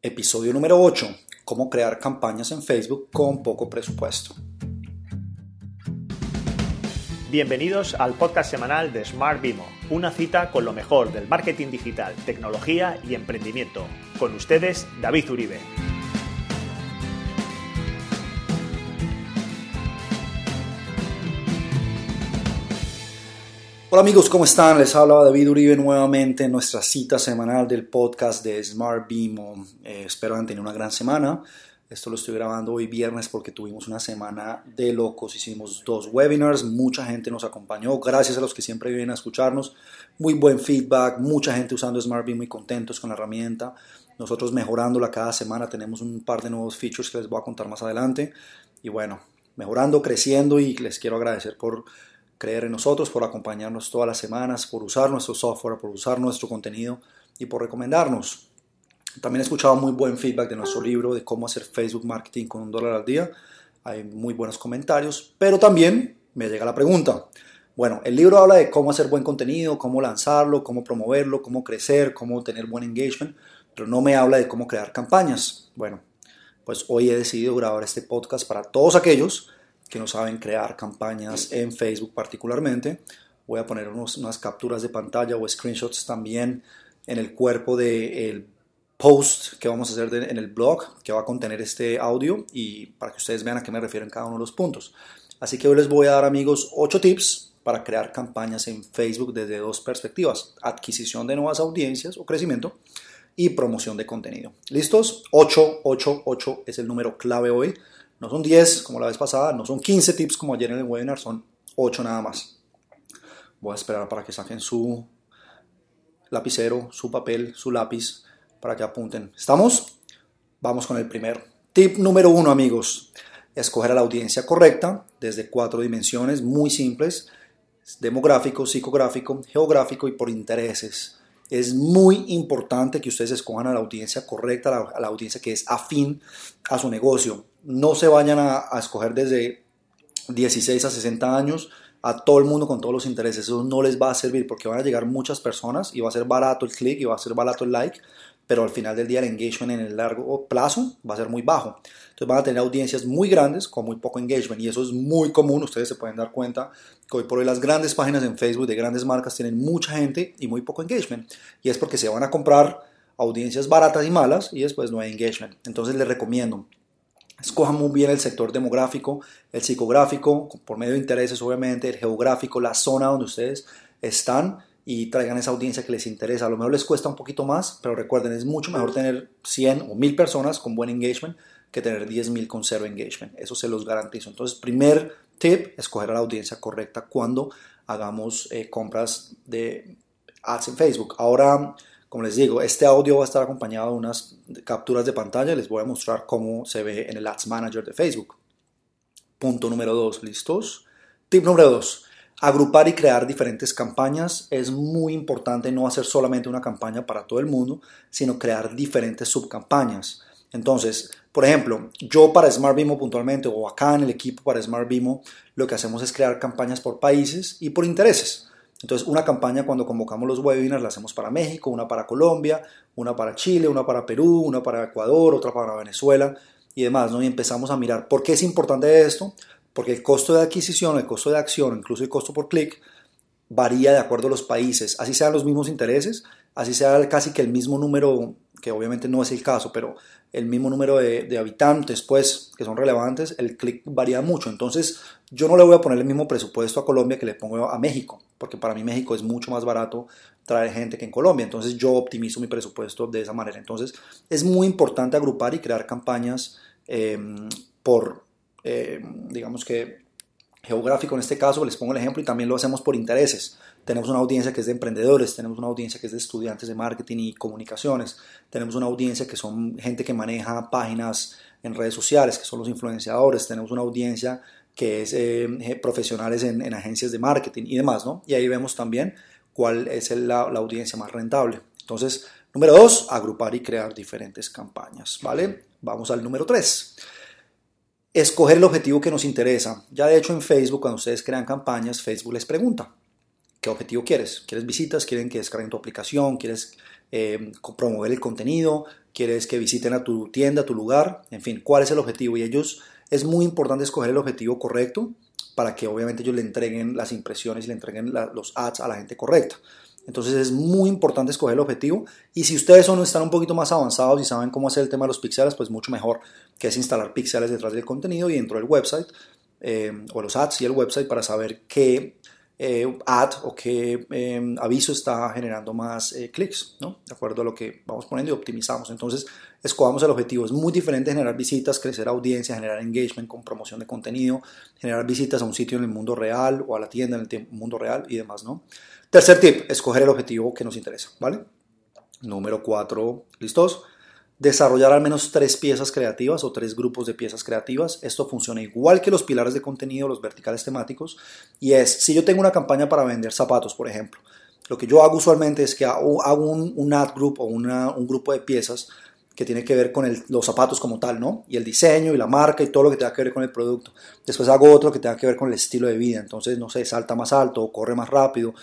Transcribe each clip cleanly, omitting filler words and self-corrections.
Episodio número 8. Cómo crear campañas en Facebook con poco presupuesto. Bienvenidos al podcast semanal de Smart Vimo, una cita con lo mejor del marketing digital, tecnología y emprendimiento. Con ustedes, David Uribe. Hola amigos, ¿cómo están? Les habla David Uribe nuevamente en nuestra cita semanal del podcast de Smart Vimo. Espero hayan tenido una gran semana. Esto lo estoy grabando hoy viernes porque tuvimos una semana de locos. Hicimos 2 webinars, mucha gente nos acompañó. Gracias a los que siempre vienen a escucharnos. Muy buen feedback, mucha gente usando Smart Vimo y contentos con la herramienta. Nosotros mejorándola cada semana. Tenemos un par de nuevos features que les voy a contar más adelante. Y bueno, mejorando, creciendo, y les quiero agradecer por creer en nosotros, por acompañarnos todas las semanas, por usar nuestro software, por usar nuestro contenido y por recomendarnos. También he escuchado muy buen feedback de nuestro libro de cómo hacer Facebook Marketing con $1 al día. Hay muy buenos comentarios, pero también me llega la pregunta. Bueno, el libro habla de cómo hacer buen contenido, cómo lanzarlo, cómo promoverlo, cómo crecer, cómo tener buen engagement, pero no me habla de cómo crear campañas. Bueno, pues hoy he decidido grabar este podcast para todos aquellos que no saben crear campañas en Facebook particularmente. Voy a poner unas capturas de pantalla o screenshots también en el cuerpo del post que vamos a hacer en el blog, que va a contener este audio, y para que ustedes vean a qué me refiero en cada uno de los puntos. Así que hoy les voy a dar, amigos, 8 tips para crear campañas en Facebook desde 2 perspectivas: adquisición de nuevas audiencias o crecimiento y promoción de contenido. ¿Listos? 8 es el número clave hoy. No son 10 como la vez pasada, no son 15 tips como ayer en el webinar, son 8 nada más. Voy a esperar para que saquen su lapicero, su papel, su lápiz, para que apunten. ¿Estamos? Vamos con el primero. Tip número 1, amigos. Escoger a la audiencia correcta desde 4 dimensiones muy simples: demográfico, psicográfico, geográfico y por intereses. Es muy importante que ustedes escojan a la audiencia correcta, a la audiencia que es afín a su negocio. No se vayan a escoger desde 16 a 60 años a todo el mundo con todos los intereses. Eso no les va a servir porque van a llegar muchas personas y va a ser barato el click y va a ser barato el like, pero al final del día el engagement en el largo plazo va a ser muy bajo. Entonces van a tener audiencias muy grandes con muy poco engagement, y eso es muy común. Ustedes se pueden dar cuenta que hoy por hoy las grandes páginas en Facebook de grandes marcas tienen mucha gente y muy poco engagement, y es porque se van a comprar audiencias baratas y malas y después no hay engagement. Entonces les recomiendo: escojan muy bien el sector demográfico, el psicográfico, por medio de intereses obviamente, el geográfico, la zona donde ustedes están, y traigan esa audiencia que les interesa. A lo mejor les cuesta un poquito más, pero recuerden, es mucho mejor tener 100 o 1000 personas con buen engagement que tener 10,000 con cero engagement. Eso se los garantizo. Entonces, primer tip: escoger a la audiencia correcta cuando hagamos compras de ads en Facebook. Ahora, como les digo, este audio va a estar acompañado de unas capturas de pantalla. Les voy a mostrar cómo se ve en el Ads Manager de Facebook. Punto número 2, ¿listos? Tip número 2. Agrupar y crear diferentes campañas. Es muy importante no hacer solamente una campaña para todo el mundo, sino crear diferentes subcampañas. Entonces, por ejemplo, yo para Smart Vimo puntualmente, o acá en el equipo para Smart Vimo, lo que hacemos es crear campañas por países y por intereses. Entonces, una campaña cuando convocamos los webinars la hacemos para México, una para Colombia, una para Chile, una para Perú, una para Ecuador, otra para Venezuela y demás, ¿no? Y empezamos a mirar por qué es importante esto. Porque el costo de adquisición, el costo de acción, incluso el costo por clic, varía de acuerdo a los países. Así sean los mismos intereses, así sea casi que el mismo número, que obviamente no es el caso, pero el mismo número de habitantes, pues, que son relevantes, el clic varía mucho. Entonces, yo no le voy a poner el mismo presupuesto a Colombia que le pongo a México, porque para mí México es mucho más barato traer gente que en Colombia. Entonces, yo optimizo mi presupuesto de esa manera. Entonces, es muy importante agrupar y crear campañas digamos que geográfico en este caso. Les pongo el ejemplo, y también lo hacemos por intereses. Tenemos una audiencia que es de emprendedores, tenemos una audiencia que es de estudiantes de marketing y comunicaciones, tenemos una audiencia que son gente que maneja páginas en redes sociales, que son los influenciadores, tenemos una audiencia que es profesionales en agencias de marketing y demás, ¿no? Y ahí vemos también cuál es la audiencia más rentable. Entonces, número 2, agrupar y crear diferentes campañas, ¿vale? Vamos al número 3. Escoger el objetivo que nos interesa. Ya de hecho en Facebook, cuando ustedes crean campañas, Facebook les pregunta: ¿qué objetivo quieres? ¿Quieres visitas? ¿Quieren que descarguen tu aplicación? ¿Quieres promover el contenido, quieres que visiten a tu tienda, a tu lugar, en fin, ¿cuál es el objetivo? Y es muy importante escoger el objetivo correcto para que obviamente ellos le entreguen las impresiones y le entreguen los ads a la gente correcta. Entonces es muy importante escoger el objetivo, y si ustedes están un poquito más avanzados y saben cómo hacer el tema de los píxeles, pues mucho mejor, que es instalar píxeles detrás del contenido y dentro del website, o los ads y el website, para saber qué ad o qué aviso está generando más clics, ¿no? De acuerdo a lo que vamos poniendo, y optimizamos. Entonces escogamos el objetivo. Es muy diferente generar visitas, crecer audiencia, generar engagement con promoción de contenido, generar visitas a un sitio en el mundo real o a la tienda en el mundo real y demás, ¿no? Tercer tip, escoger el objetivo que nos interesa, ¿vale? Número 4, ¿listos? Desarrollar al menos 3 piezas creativas o 3 grupos de piezas creativas. Esto funciona igual que los pilares de contenido, los verticales temáticos, y si yo tengo una campaña para vender zapatos, por ejemplo, lo que yo hago usualmente es que hago un ad group o un grupo de piezas que tiene que ver con los zapatos como tal, ¿no? Y el diseño y la marca y todo lo que tenga que ver con el producto. Después hago otro que tenga que ver con el estilo de vida. Entonces, no sé, salta más alto o corre más rápido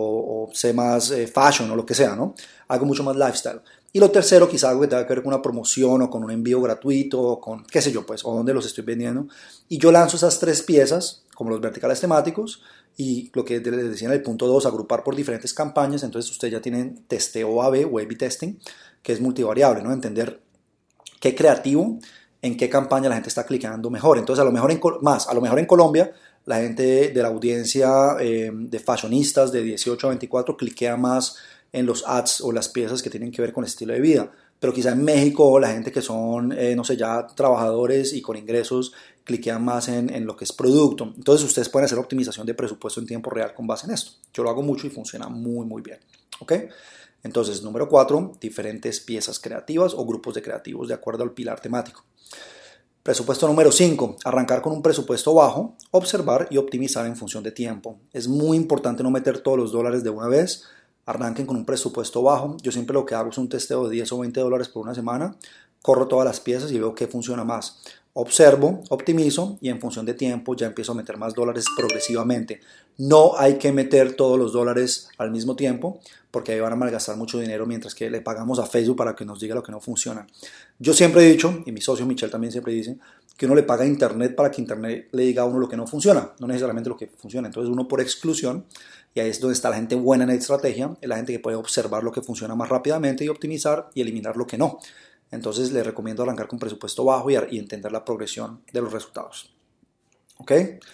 o sé más fashion o lo que sea, ¿no? Hago mucho más lifestyle. Y lo tercero, quizá algo que tenga que ver con una promoción o con un envío gratuito o con, qué sé yo, pues, o dónde los estoy vendiendo. Y yo lanzo esas 3 piezas, como los verticales temáticos, y lo que les decía en el punto 2, agrupar por diferentes campañas. Entonces ustedes ya tienen testeo A/B o A/B testing, que es multivariable, ¿no? Entender qué creativo, en qué campaña la gente está clicando mejor. Entonces a lo mejor en Colombia, la gente de la audiencia de fashionistas de 18 a 24 cliquea más en los ads o las piezas que tienen que ver con el estilo de vida. Pero quizá en México la gente que son, no sé, ya trabajadores y con ingresos, cliquean más en lo que es producto. Entonces ustedes pueden hacer optimización de presupuesto en tiempo real con base en esto. Yo lo hago mucho y funciona muy, muy bien. ¿Ok? Entonces, número 4, diferentes piezas creativas o grupos de creativos de acuerdo al pilar temático. Presupuesto número 5, arrancar con un presupuesto bajo, observar y optimizar en función de tiempo. Es muy importante no meter todos los dólares de una vez. Arranquen con un presupuesto bajo. Yo siempre lo que hago es un testeo de 10 o 20 dólares por una semana. Corro todas las piezas y veo qué funciona más. Observo, optimizo y en función de tiempo ya empiezo a meter más dólares progresivamente. No hay que meter todos los dólares al mismo tiempo, porque ahí van a malgastar mucho dinero mientras que le pagamos a Facebook para que nos diga lo que no funciona. Yo siempre he dicho, y mi socio Michelle también siempre dice, que uno le paga a Internet para que Internet le diga a uno lo que no funciona, no necesariamente lo que funciona. Entonces uno, por exclusión, y ahí es donde está la gente buena en estrategia, es la gente que puede observar lo que funciona más rápidamente y optimizar y eliminar lo que no. Entonces les recomiendo arrancar con presupuesto bajo y entender la progresión de los resultados. ¿Ok?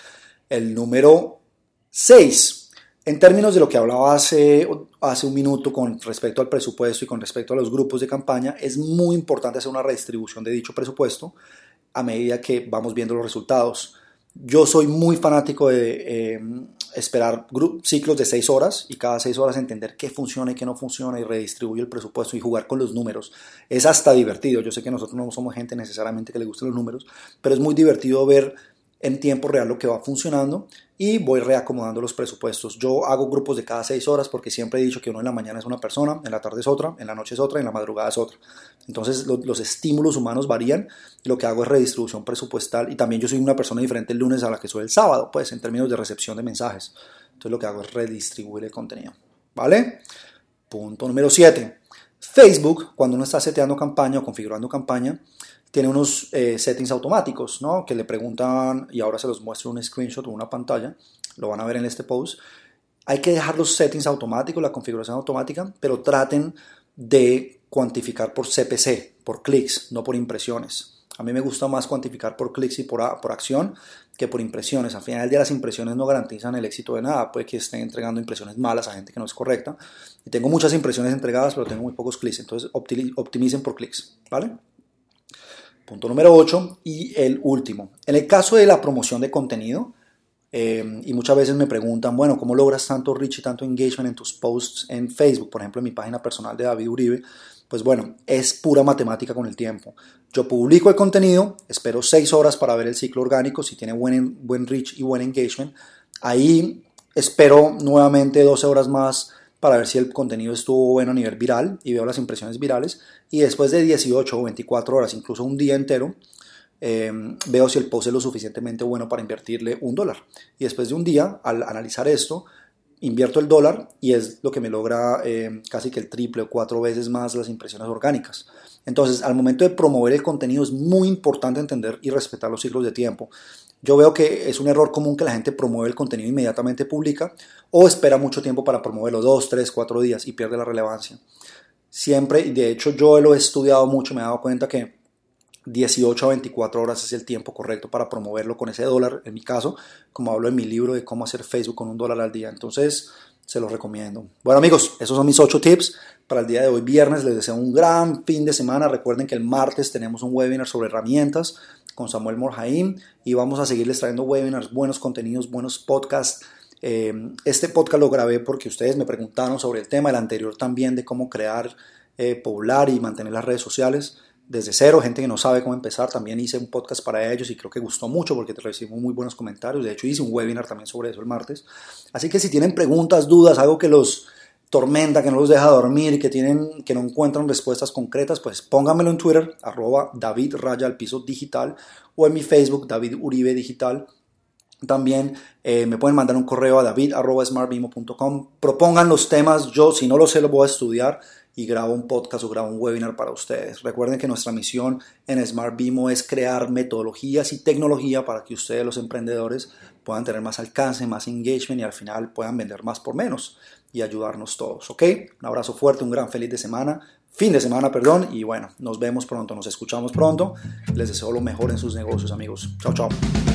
El número 6. En términos de lo que hablaba hace un minuto con respecto al presupuesto y con respecto a los grupos de campaña, es muy importante hacer una redistribución de dicho presupuesto a medida que vamos viendo los resultados. Yo soy muy fanático de esperar ciclos de 6 horas y cada 6 horas entender qué funciona y qué no funciona y redistribuir el presupuesto y jugar con los números. Es hasta divertido. Yo sé que nosotros no somos gente necesariamente que le gusten los números, pero es muy divertido ver en tiempo real lo que va funcionando y voy reacomodando los presupuestos. Yo hago grupos de cada 6 horas porque siempre he dicho que uno en la mañana es una persona, en la tarde es otra, en la noche es otra, en la madrugada es otra. Entonces los estímulos humanos varían y lo que hago es redistribución presupuestal, y también yo soy una persona diferente el lunes a la que soy el sábado, pues en términos de recepción de mensajes. Entonces lo que hago es redistribuir el contenido, ¿vale? Punto número 7. Facebook, cuando uno está seteando campaña o configurando campaña, tiene unos settings automáticos, ¿no? Que le preguntan, y ahora se los muestro un screenshot o una pantalla, lo van a ver en este post. Hay que dejar los settings automáticos, la configuración automática, pero traten de cuantificar por CPC, por clics, no por impresiones. A mí me gusta más cuantificar por clics y por acción que por impresiones. Al final del día las impresiones no garantizan el éxito de nada. Puede que estén entregando impresiones malas a gente que no es correcta. Y tengo muchas impresiones entregadas, pero tengo muy pocos clics. Entonces optimicen por clics, ¿vale? Punto número 8 y el último. En el caso de la promoción de contenido, y muchas veces me preguntan, bueno, ¿cómo logras tanto reach y tanto engagement en tus posts en Facebook? Por ejemplo, en mi página personal de David Uribe. Pues bueno, es pura matemática con el tiempo. Yo publico el contenido, espero 6 horas para ver el ciclo orgánico, si tiene buen reach y buen engagement. Ahí espero nuevamente 12 horas más para ver si el contenido estuvo bueno a nivel viral y veo las impresiones virales. Y después de 18 o 24 horas, incluso un día entero, veo si el post es lo suficientemente bueno para invertirle $1. Y después de un día, al analizar esto, invierto el dólar y es lo que me logra casi que el triple o 4 veces más las impresiones orgánicas. Entonces, al momento de promover el contenido es muy importante entender y respetar los ciclos de tiempo. Yo veo que es un error común que la gente promueve el contenido e inmediatamente publica o espera mucho tiempo para promoverlo, 2, 3, 4 días y pierde la relevancia. Siempre, y de hecho yo lo he estudiado mucho, me he dado cuenta que 18 a 24 horas es el tiempo correcto para promoverlo con ese dólar, en mi caso, como hablo en mi libro de cómo hacer Facebook con $1 al día. Entonces, se los recomiendo. Bueno amigos, esos son mis 8 tips para el día de hoy viernes. Les deseo un gran fin de semana. Recuerden que el martes tenemos un webinar sobre herramientas con Samuel Morjaim y vamos a seguirles trayendo webinars, buenos contenidos, buenos podcasts. Este podcast lo grabé porque ustedes me preguntaron sobre el tema, el anterior también de cómo crear, poblar y mantener las redes sociales desde cero, gente que no sabe cómo empezar. También hice un podcast para ellos y creo que gustó mucho porque recibimos muy buenos comentarios. De hecho hice un webinar también sobre eso el martes. Así que si tienen preguntas, dudas, algo que los tormenta, que no los deja dormir y que no encuentran respuestas concretas, pues pónganmelo en Twitter, @David_digital o en mi Facebook, David Uribe Digital. También me pueden mandar un correo a david@smartbimo.com. Propongan los temas, yo si no lo sé los voy a estudiar y grabo un podcast o grabo un webinar para ustedes. Recuerden que nuestra misión en Smart Bimo es crear metodologías y tecnología para que ustedes, los emprendedores, puedan tener más alcance, más engagement y al final puedan vender más por menos y ayudarnos todos, ¿ok? Un abrazo fuerte, un gran fin de semana, y bueno, nos vemos pronto, nos escuchamos pronto. Les deseo lo mejor en sus negocios, amigos. Chao, chao.